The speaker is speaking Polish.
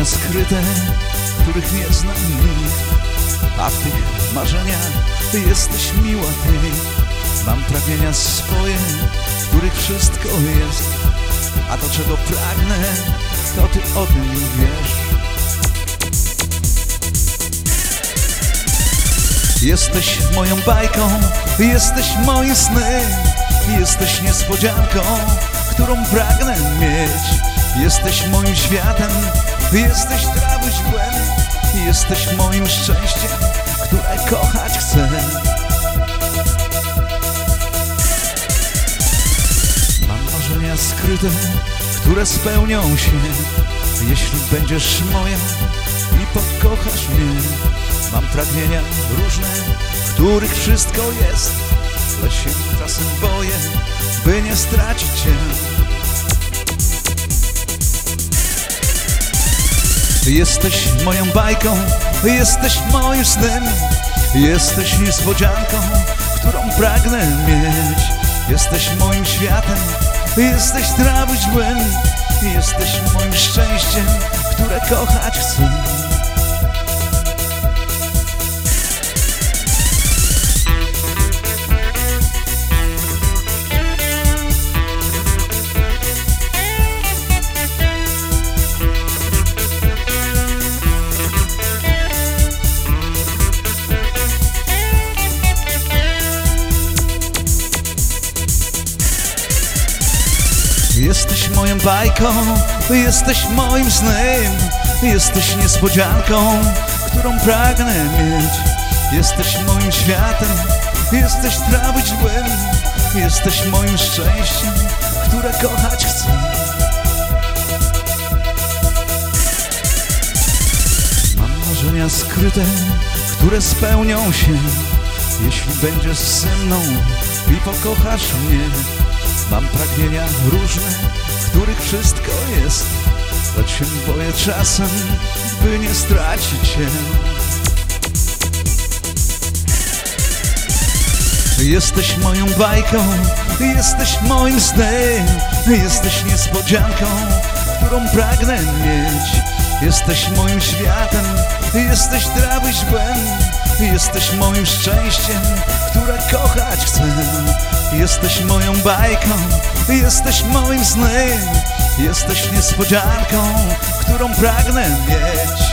marzenia skryte, których nie zna nikt, a w tych marzeniach jesteś miła ty. Mam pragnienia swoje, w których wszystko jest, a to czego pragnę, to ty o tym wiesz. Jesteś moją bajką, jesteś moim snem, jesteś niespodzianką, którą pragnę mieć. Jesteś moim światem, jesteś trawą źłem, jesteś moim szczęściem, które kochać chcę. Mam marzenia skryte, które spełnią się, jeśli będziesz moja i pokochasz mnie. Mam pragnienia różne, w których wszystko jest, lecz się czasem boję, by nie stracić cię. Jesteś moją bajką, jesteś moim snem, jesteś niespodzianką, którą pragnę mieć. Jesteś moim światem, jesteś trawą źłem, jesteś moim szczęściem, które kochać chcę. Jesteś moją bajką, jesteś moim snem, jesteś niespodzianką, którą pragnę mieć. Jesteś moim światem, jesteś trawą źłem, jesteś moim szczęściem, które kochać chcę. Mam marzenia skryte, które spełnią się, jeśli będziesz ze mną i pokochasz mnie. Mam pragnienia różne, w których wszystko jest, lecz się boję czasem, by nie stracić cię. Jesteś moją bajką, jesteś moim snem, jesteś niespodzianką, którą pragnę mieć. Jesteś moim światem, jesteś trawą źłem, jesteś moim szczęściem, które kochać chcę. Jesteś moją bajką, jesteś moim snem, jesteś niespodzianką, którą pragnę mieć.